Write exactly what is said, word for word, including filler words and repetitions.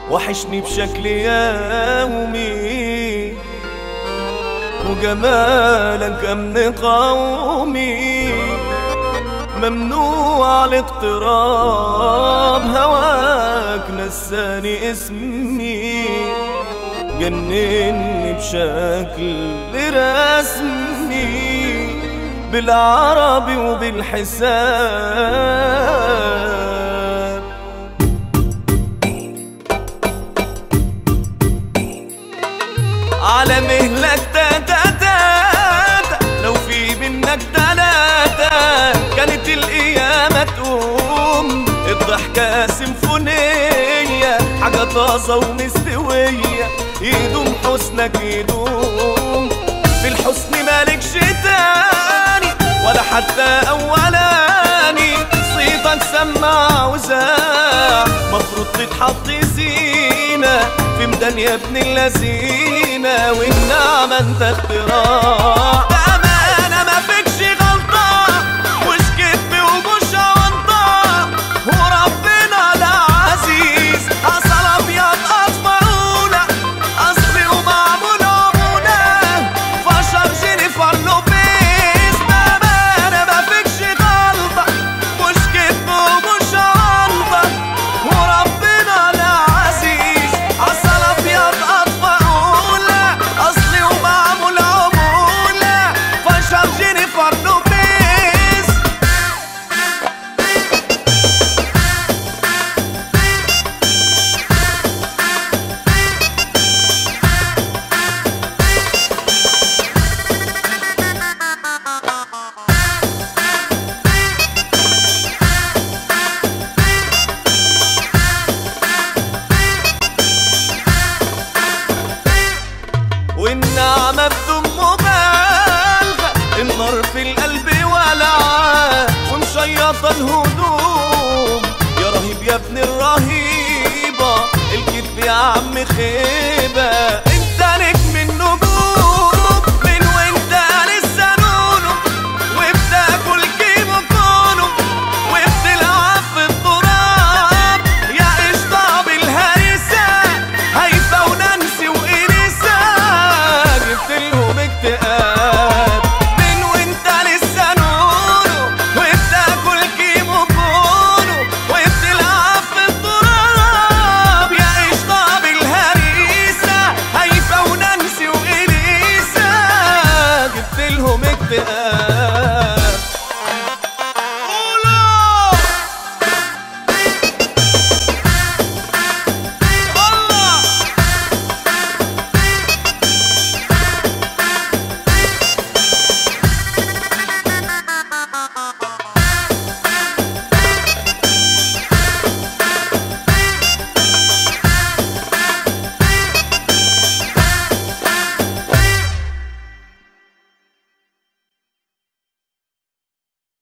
وحشني بشكل يومي، وجمالك أمن قومي، ممنوع الاقتراب، هواك نساني اسمي، جنني بشكل رسمي بالعربي وبالحساب. على مهلك تاتا تاتا، لو في منك تلاتة كانت القيامة تقوم. الضحكة سيمفونية، حاجة طازة ومستوية، يدوم حسنك يدوم. في الحسن مالكش تاني ولا حتى أولاني، صيتك سمع وزاع، مفروض تتحط زينة في ميدان يا ابن اللذينة، والنعمة انت اختراع. بأمانة ما فيكش غلطة، مش كذب ومش عنطة، وربنا لا عزيز. عسل أبيض أطفالنا أصلي ومعمول عمولة، فشر جينيفر لوبيز. بأمانة ما فيكش غلطة، مش كذب ومش عنطة، وربنا لا عزيز. عسل أبيض أطفالنا أصلي ومعمول عمولة، فشر جينيفر لوبيز. والنعمة بدون مبالغة، النار في القلب ولعة ومشيطة الهدوم. يا رهيب يا ابن الرهيبة، الكذب يا عم خيبة،